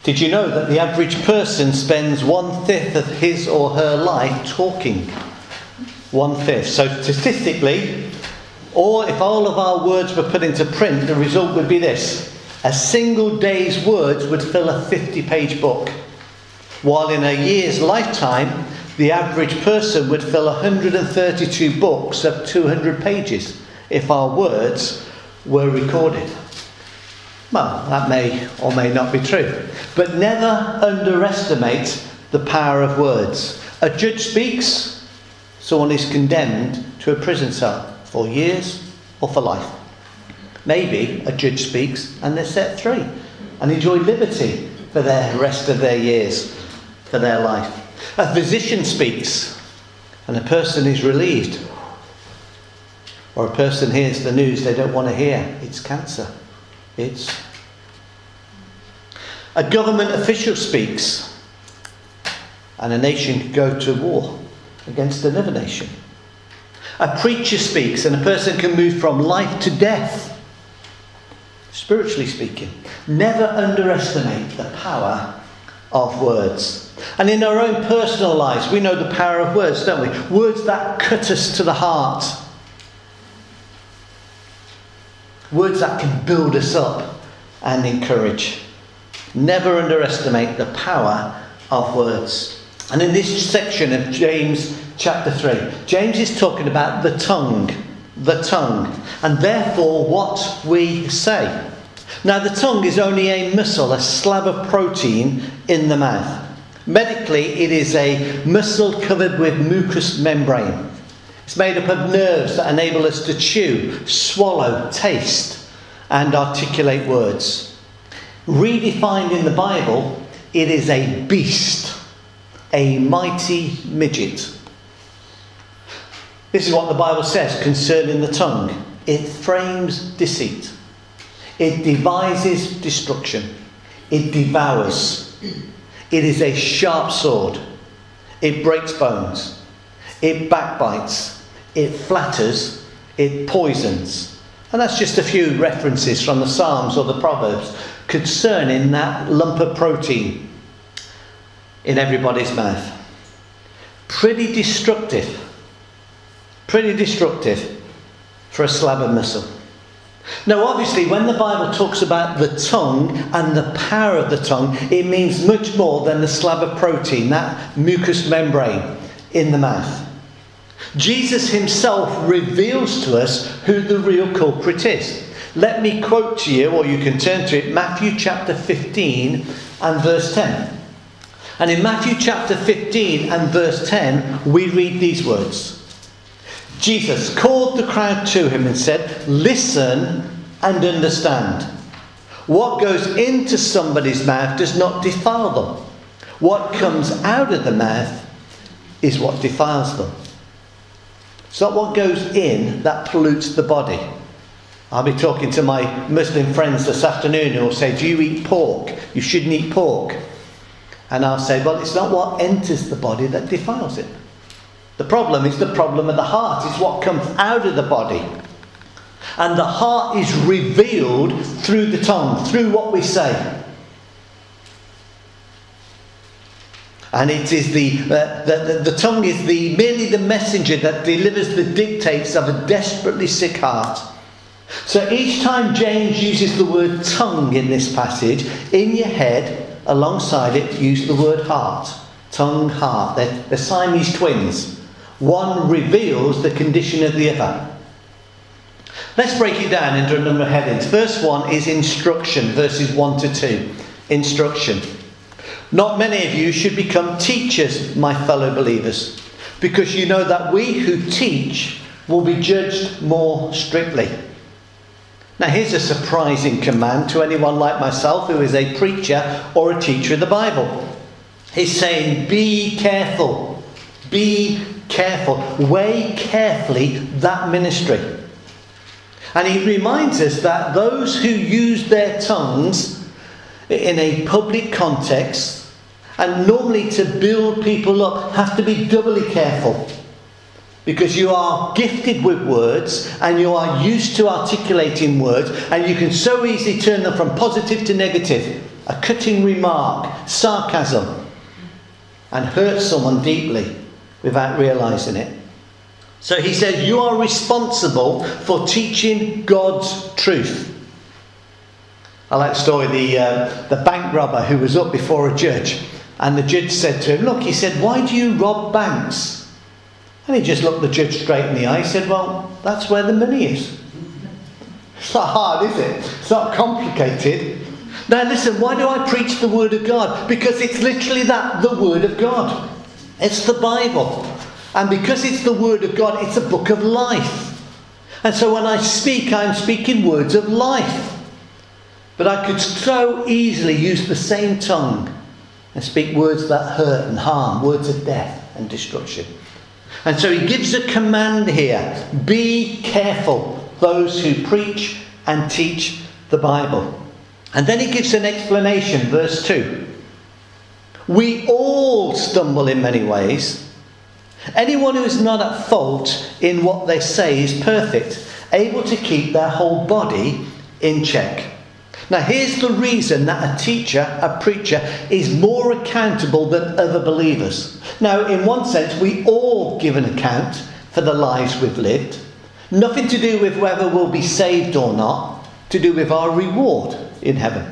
Did you know that the average person spends 1/5 of his or her life talking? 1/5. So statistically, or if all of our words were put into print, the result would be this. A single day's words would fill a 50-page book. While in a year's lifetime, the average person would fill 132 books of 200 pages if our words were recorded. Well, that may or may not be true. But never underestimate the power of words. A judge speaks, someone is condemned to a prison cell for years or for life. Maybe a judge speaks and they're set free and enjoy liberty for the rest of their years, for their life. A physician speaks and a person is relieved. Or a person hears the news they don't want to hear. It's cancer. A government official speaks and a nation can go to war against another nation. A preacher speaks and a person can move from life to death, spiritually speaking. Never underestimate the power of words. And in our own personal lives, we know the power of words, don't we? Words that cut us to the heart. Words that can build us up and encourage. Never underestimate the power of words. And in this section of James chapter 3, James is talking about the tongue, and therefore what we say. Now the tongue is only a muscle, a slab of protein in the mouth. Medically, it is a muscle covered with mucous membrane. It's made up of nerves that enable us to chew, swallow, taste, and articulate words. Redefined in the Bible, it is a beast, a mighty midget. This is what the Bible says concerning the tongue. It frames deceit. It devises destruction. It devours. It is a sharp sword. It breaks bones. It backbites. It flatters. It poisons. And that's just a few references from the Psalms or the Proverbs concerning that lump of protein in everybody's mouth. Pretty destructive for a slab of muscle. Now obviously when the Bible talks about the tongue and the power of the tongue, it means much more than the slab of protein, that mucous membrane in the mouth. Jesus himself reveals to us who the real culprit is. Let me quote to you, or you can turn to it, Matthew chapter 15 and verse 10. And in Matthew chapter 15 and verse 10, we read these words. Jesus called the crowd to him and said, "Listen and understand. What goes into somebody's mouth does not defile them. What comes out of the mouth is what defiles them." It's not what goes in that pollutes the body. I'll be talking to my Muslim friends this afternoon who will say, "Do you eat pork? You shouldn't eat pork." And I'll say, well, it's not what enters the body that defiles it. The problem is the problem of the heart. It's what comes out of the body. And the heart is revealed through the tongue, through what we say. And it is the tongue is merely the messenger that delivers the dictates of a desperately sick heart. So each time James uses the word tongue in this passage, in your head, alongside it, use the word heart. Tongue, heart. They're Siamese twins. One reveals the condition of the other. Let's break it down into a number of headings. First one is instruction, verses 1 to 2. Instruction. Not many of you should become teachers, my fellow believers, because you know that we who teach will be judged more strictly. Now here's a surprising command to anyone like myself who is a preacher or a teacher of the Bible. He's saying, be careful. Be careful. Weigh carefully that ministry. And he reminds us that those who use their tongues in a public context and normally to build people up have to be doubly careful. Because you are gifted with words and you are used to articulating words, and you can so easily turn them from positive to negative a cutting remark, sarcasm, and hurt someone deeply without realising it. So he says, you are responsible for teaching God's truth. I like the story, the bank robber who was up before a judge, and the judge said to him, look, he said, why do you rob banks? And he just looked the judge straight in the eye. He said, well, that's where the money is. It's not hard, is it? It's not complicated. Now listen, why do I preach the Word of God? Because it's literally that, the Word of God. It's the Bible. And because it's the Word of God, it's a book of life. And so when I speak, I'm speaking words of life. But I could so easily use the same tongue and speak words that hurt and harm, words of death and destruction. And so he gives a command here. Be careful, those who preach and teach the Bible. And then he gives an explanation, verse 2. We all stumble in many ways. Anyone who is not at fault in what they say is perfect, able to keep their whole body in check. Now here's the reason that a teacher, a preacher, is more accountable than other believers. Now in one sense we all give an account for the lives we've lived. Nothing to do with whether we'll be saved or not, to do with our reward in heaven.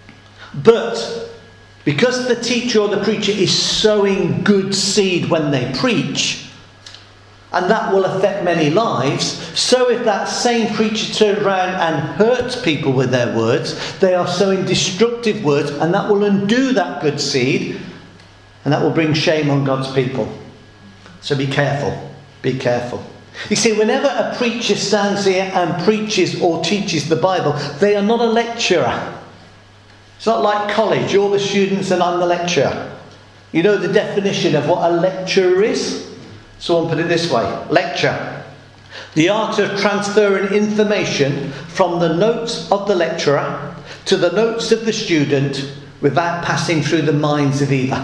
But because the teacher or the preacher is sowing good seed when they preach, and that will affect many lives, so if that same preacher turns around and hurts people with their words, they are sowing destructive words, and that will undo that good seed, and that will bring shame on God's people. So be careful, be careful. You see, whenever a preacher stands here and preaches or teaches the Bible, they are not a lecturer. It's not like college, you're the students and I'm the lecturer. You know the definition of what a lecturer is? Someone put it this way. Lecture. The art of transferring information from the notes of the lecturer to the notes of the student without passing through the minds of either.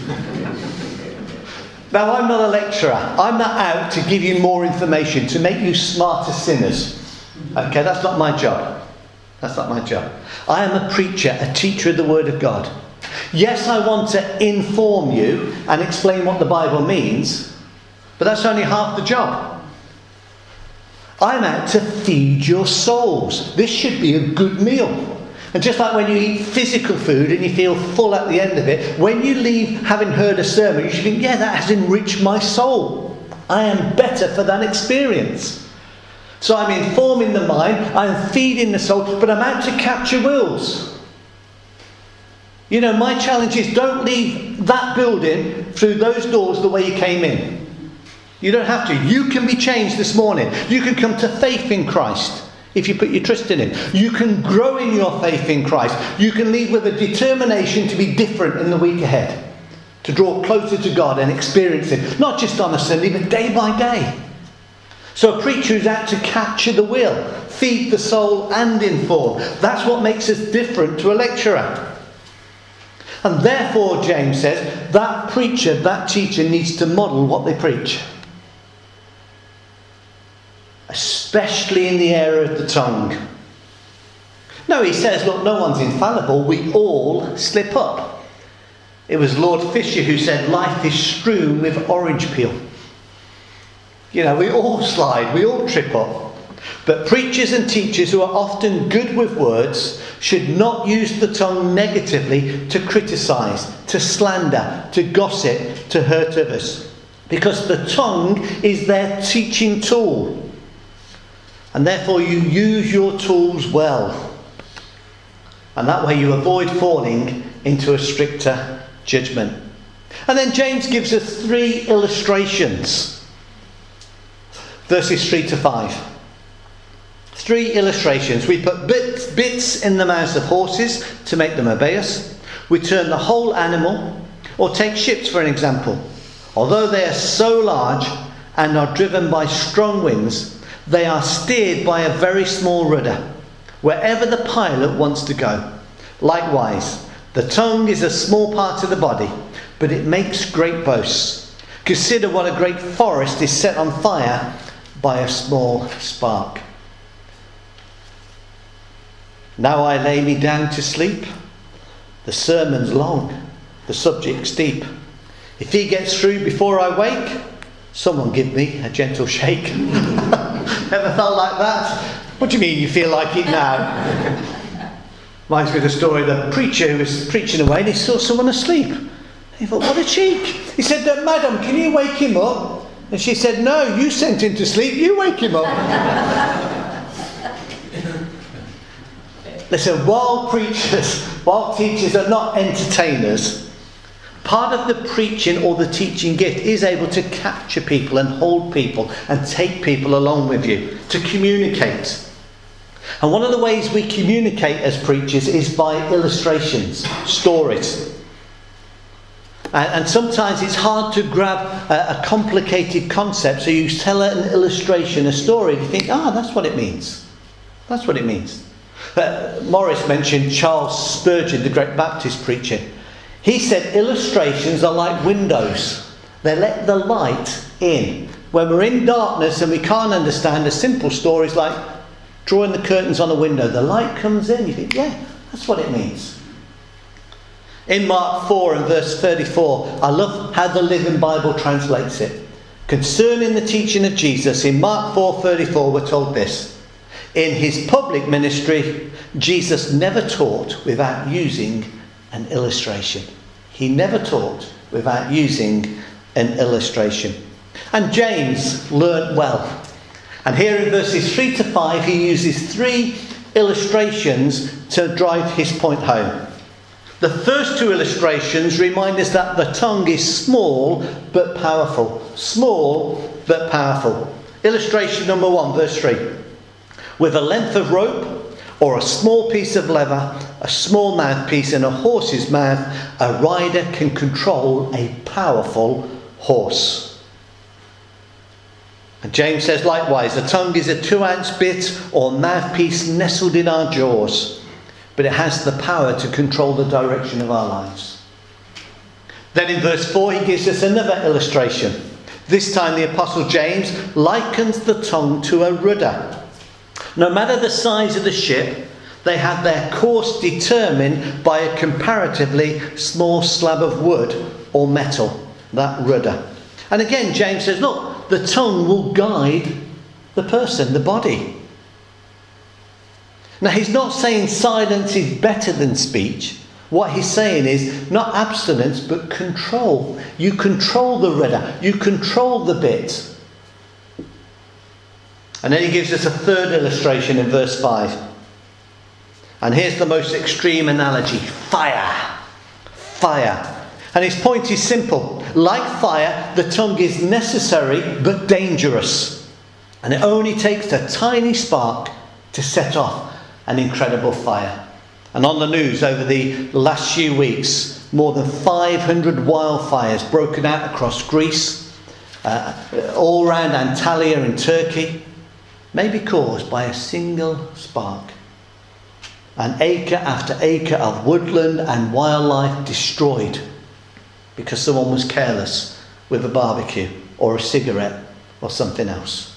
Now, I'm not a lecturer. I'm not out to give you more information, to make you smarter sinners. Okay, that's not my job. That's not my job. I am a preacher, a teacher of the Word of God. Yes, I want to inform you and explain what the Bible means, but that's only half the job. I'm out to feed your souls. This should be a good meal. And just like when you eat physical food and you feel full at the end of it, when you leave having heard a sermon, you should think, yeah, that has enriched my soul. I am better for that experience. So I'm informing the mind, I'm feeding the soul, but I'm out to capture wills. You know, my challenge is don't leave that building through those doors the way you came in. You don't have to. You can be changed this morning. You can come to faith in Christ if you put your trust in Him. You can grow in your faith in Christ. You can leave with a determination to be different in the week ahead, to draw closer to God and experience Him, not just on a Sunday, but day by day. So a preacher is out to capture the will, feed the soul and inform. That's what makes us different to a lecturer. And therefore, James says, that preacher, that teacher needs to model what they preach. Especially in the area of the tongue. No, he says, look, no one's infallible. We all slip up. It was Lord Fisher who said, life is strewn with orange peel. You know, we all slide, we all trip up. But preachers and teachers who are often good with words should not use the tongue negatively to criticise, to slander, to gossip, to hurt others. Because the tongue is their teaching tool. And therefore you use your tools well. And that way you avoid falling into a stricter judgment. And then James gives us 3 illustrations. Verses 3 to 5. 3 illustrations. We put bits in the mouths of horses to make them obey us. We turn the whole animal. Or take ships for an example. Although they are so large and are driven by strong winds, they are steered by a very small rudder, wherever the pilot wants to go. Likewise, the tongue is a small part of the body, but it makes great boasts. Consider what a great forest is set on fire by a small spark. Now I lay me down to sleep. The sermon's long, the subject's deep. If he gets through before I wake, someone give me a gentle shake. Ever felt like that? What do you mean you feel like it now? Reminds me of the story of the preacher who was preaching away and he saw someone asleep. He thought, what a cheek. He said, Madam, can you wake him up? And she said, no, you sent him to sleep, you wake him up. Listen, while teachers are not entertainers, part of the preaching or the teaching gift is able to capture people and hold people and take people along with you, to communicate. And one of the ways we communicate as preachers is by illustrations, stories. And sometimes it's hard to grab a complicated concept, so you tell an illustration, a story, and you think, that's what it means. That's what it means. Morris mentioned Charles Spurgeon, the great Baptist preacher. He said illustrations are like windows. They let the light in. When we're in darkness and we can't understand, a simple story is like drawing the curtains on a window. The light comes in. You think, yeah, that's what it means. In Mark 4 and verse 34, I love how the Living Bible translates it. Concerning the teaching of Jesus, in Mark 4:34, we're told this. In his public ministry, Jesus never taught without using an illustration. He never taught without using an illustration. And James learnt well. And here in verses 3 to 5, he uses 3 illustrations to drive his point home. The first 2 illustrations remind us that the tongue is small but powerful. Small but powerful. Illustration number 1, verse 3. With a length of rope or a small piece of leather, a small mouthpiece in a horse's mouth, a rider can control a powerful horse. And James says likewise, the tongue is a 2-ounce bit or mouthpiece nestled in our jaws, but it has the power to control the direction of our lives. Then in verse 4 he gives us another illustration. This time the Apostle James likens the tongue to a rudder. No matter the size of the ship, they have their course determined by a comparatively small slab of wood or metal, that rudder. And again, James says, look, the tongue will guide the person, the body. Now, he's not saying silence is better than speech. What he's saying is not abstinence, but control. You control the rudder. You control the bit. And then he gives us a third illustration in verse 5. And here's the most extreme analogy. Fire. Fire. And his point is simple. Like fire, the tongue is necessary but dangerous. And it only takes a tiny spark to set off an incredible fire. And on the news over the last few weeks, more than 500 wildfires broken out across Greece, all around Antalya in Turkey, may be caused by a single spark. And acre after acre of woodland and wildlife destroyed because someone was careless with a barbecue or a cigarette or something else.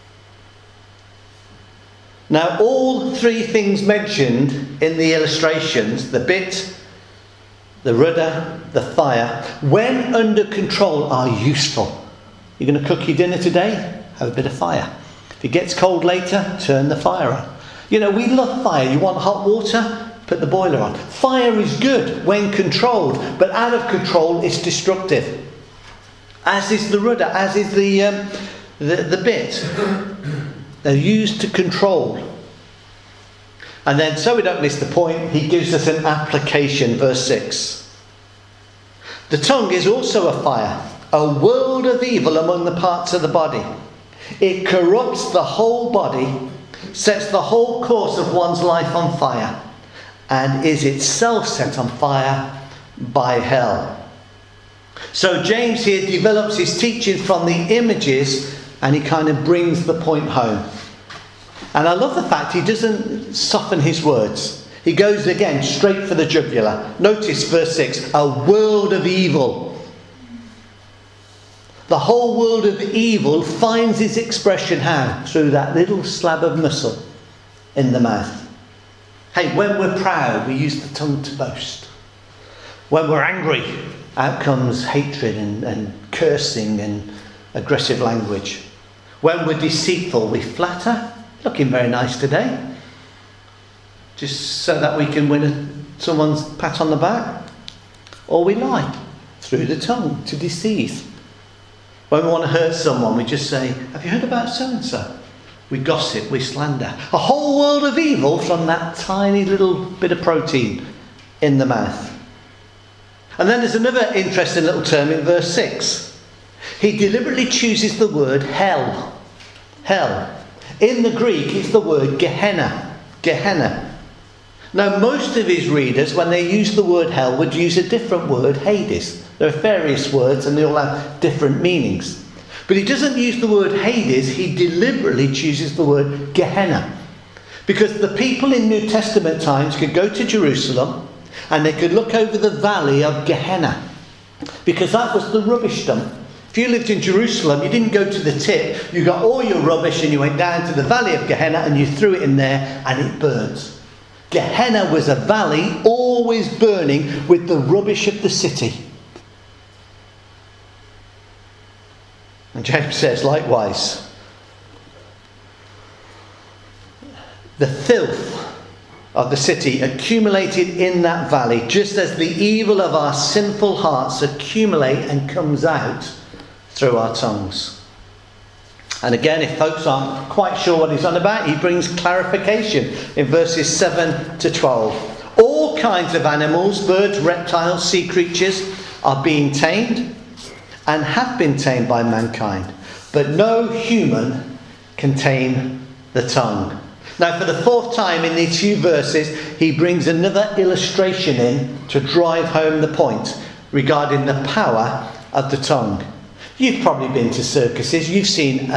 Now, all 3 things mentioned in the illustrations, the bit, the rudder, the fire, when under control, are useful. You're going to cook your dinner today? Have a bit of fire. If it gets cold later, turn the fire on. You know, we love fire. You want hot water? Put the boiler on. Fire is good when controlled, but out of control, it's destructive. As is the rudder, as is the bit. They're used to control. And then, so we don't miss the point, he gives us an application, verse 6. The tongue is also a fire, a world of evil among the parts of the body. It corrupts the whole body, sets the whole course of one's life on fire, and is itself set on fire by hell. So James here develops his teaching from the images, and he kind of brings the point home. And I love the fact he doesn't soften his words. He goes again straight for the jugular. Notice verse 6, a world of evil. The whole world of evil finds its expression how? Through that little slab of muscle in the mouth. Hey, when we're proud, we use the tongue to boast. When we're angry, out comes hatred and cursing and aggressive language. When we're deceitful, we flatter. Looking very nice today. Just so that we can win someone's pat on the back. Or we lie through the tongue to deceive. When we want to hurt someone, we just say, have you heard about so-and-so? We gossip, we slander. A whole world of evil from that tiny little bit of protein in the mouth. And then there's another interesting little term in verse 6. He deliberately chooses the word hell. Hell. In the Greek, it's the word Gehenna. Gehenna. Now, most of his readers, when they use the word hell, would use a different word, Hades. There are various words and they all have different meanings. But he doesn't use the word Hades, he deliberately chooses the word Gehenna. Because the people in New Testament times could go to Jerusalem and they could look over the valley of Gehenna. Because that was the rubbish dump. If you lived in Jerusalem, you didn't go to the tip, you got all your rubbish and you went down to the valley of Gehenna and you threw it in there and it burnt. Gehenna was a valley always burning with the rubbish of the city. And James says likewise, the filth of the city accumulated in that valley, just as the evil of our sinful hearts accumulate and comes out through our tongues. And again, if folks aren't quite sure what he's on about, he brings clarification in verses 7 to 12. All kinds of animals, birds, reptiles, sea creatures are being tamed and have been tamed by mankind. But no human can tame the tongue. Now, for the fourth time in these few verses, he brings another illustration in to drive home the point regarding the power of the tongue. You've probably been to circuses. You've seen,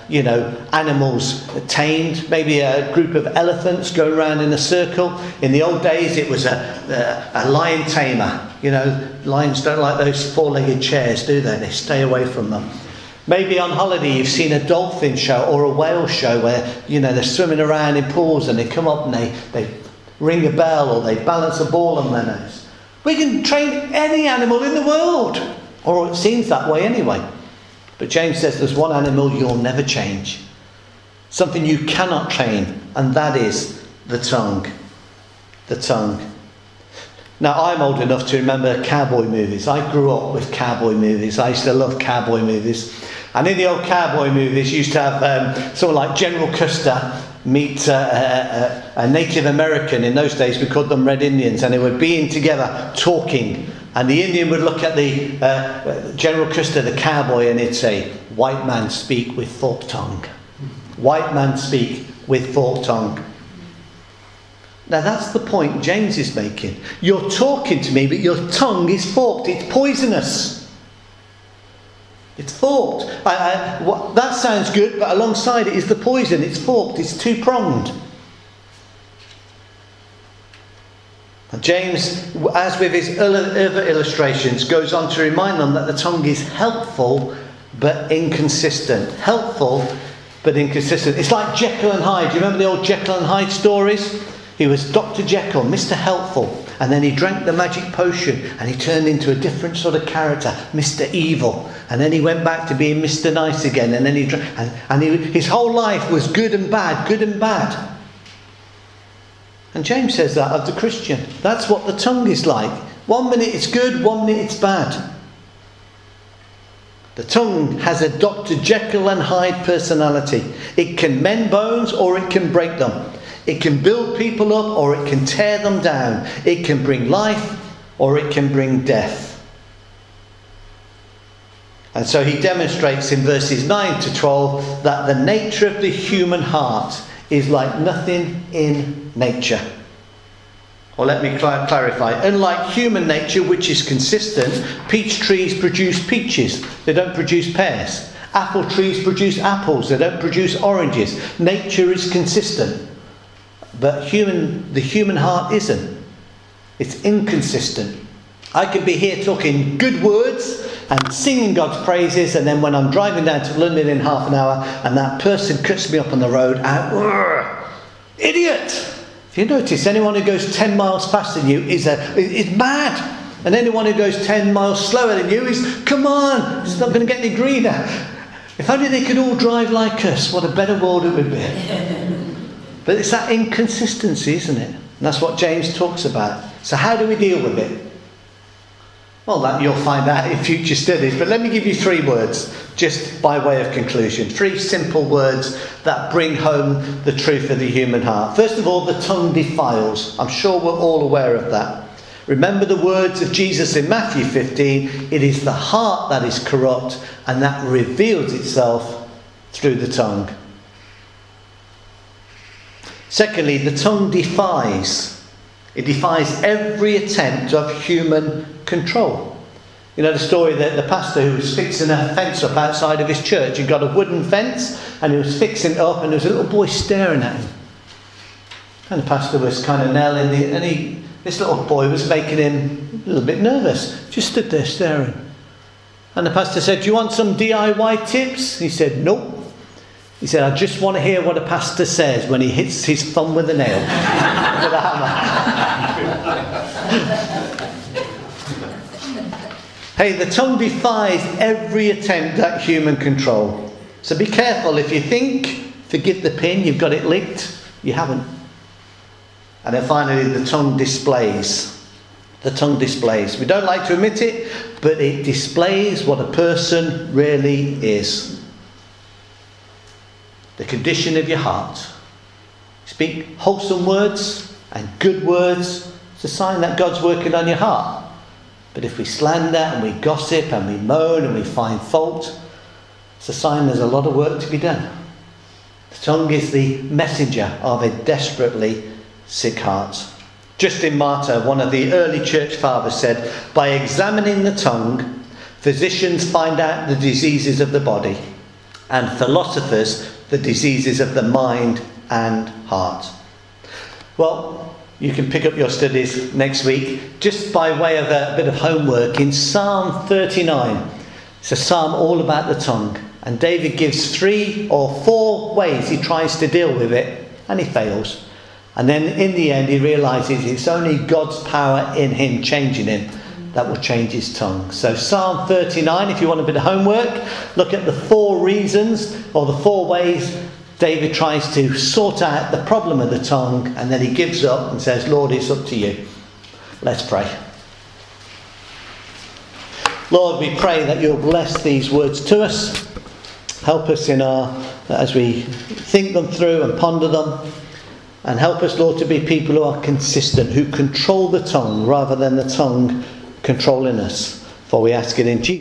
animals tamed. Maybe a group of elephants going around in a circle. In the old days, it was a lion tamer. You know, lions don't like those four-legged chairs, do they? They stay away from them. Maybe on holiday, you've seen a dolphin show or a whale show where, they're swimming around in pools and they come up and they ring a bell or they balance a ball on their nose. We can train any animal in the world. Or it seems that way anyway. But James says there's one animal you'll never change. Something you cannot train. And that is the tongue. The tongue. Now, I'm old enough to remember cowboy movies. I grew up with cowboy movies. I used to love cowboy movies. And in the old cowboy movies, you used to have someone like General Custer meet a Native American. In those days, we called them Red Indians. And they would be in together talking. And the Indian would look at the General Custer, the cowboy, and he'd say, "White man speak with forked tongue. White man speak with forked tongue." Now that's the point James is making. You're talking to me, but your tongue is forked. It's poisonous. It's forked. That sounds good, but alongside it is the poison. It's forked. It's two-pronged. And James, as with his other illustrations, goes on to remind them that the tongue is helpful but inconsistent. Helpful but inconsistent. It's like Jekyll and Hyde. Do you remember the old Jekyll and Hyde stories? He was Dr. Jekyll, Mr. Helpful. And then he drank the magic potion and he turned into a different sort of character, Mr. Evil. And then he went back to being Mr. Nice again. And then his whole life was good and bad, good and bad. And James says that of the Christian. That's what the tongue is like. 1 minute it's good, 1 minute it's bad. The tongue has a Dr. Jekyll and Hyde personality. It can mend bones or it can break them. It can build people up or it can tear them down. It can bring life or it can bring death. And so he demonstrates in verses 9 to 12 that the nature of the human heart is like nothing in nature. Or let me clarify. Unlike human nature, which is consistent, peach trees produce peaches. They don't produce pears. Apple trees produce apples. They don't produce oranges. Nature is consistent. But the human heart isn't. It's inconsistent. I could be here talking good words and singing God's praises, and then when I'm driving down to London in half an hour and that person cuts me up on the road, idiot! If you notice, anyone who goes 10 miles faster than you is mad. And anyone who goes 10 miles slower than you is, come on, it's not going to get any greener. If only they could all drive like us, what a better world it would be. But it's that inconsistency, isn't it? And that's what James talks about. So how do we deal with it? Well, that you'll find out in future studies. But let me give you 3 words, just by way of conclusion. 3 simple words that bring home the truth of the human heart. First of all, the tongue defiles. I'm sure we're all aware of that. Remember the words of Jesus in Matthew 15. It is the heart that is corrupt, and that reveals itself through the tongue. Secondly, the tongue defies. It defies every attempt of human control. You know the story that the pastor who was fixing a fence up outside of his church. He got a wooden fence and he was fixing it up, and there was a little boy staring at him. And the pastor was kind of nailing it, and this little boy was making him a little bit nervous. Just stood there staring. And the pastor said, do you want some DIY tips? He said, nope. He said, I just want to hear what a pastor says when he hits his thumb with a nail. With a hammer. Hey, the tongue defies every attempt at human control. So be careful. If you think, forgive the pin, you've got it licked, you haven't. And then finally, the tongue displays. The tongue displays. We don't like to admit it, but it displays what a person really is. The condition of your heart. Speak wholesome words and good words. It's a sign that God's working on your heart. But if we slander and we gossip and we moan and we find fault, it's a sign there's a lot of work to be done. The tongue is the messenger of a desperately sick heart. Justin Martyr, one of the early church fathers, said, by examining the tongue, physicians find out the diseases of the body, and philosophers the diseases of the mind and heart. Well, you can pick up your studies next week. Just by way of a bit of homework, in Psalm 39, it's a psalm all about the tongue. And David gives 3 or 4 ways he tries to deal with it, and he fails. And then in the end he realises it's only God's power in him, changing him, that will change his tongue. So Psalm 39, if you want a bit of homework, look at the 4 reasons or the 4 ways David tries to sort out the problem of the tongue, and then he gives up and says, Lord, it's up to you. Let's pray. Lord, we pray that you'll bless these words to us. Help us as we think them through and ponder them. And help us, Lord, to be people who are consistent, who control the tongue rather than the tongue controlling us. For we ask it in Jesus' name.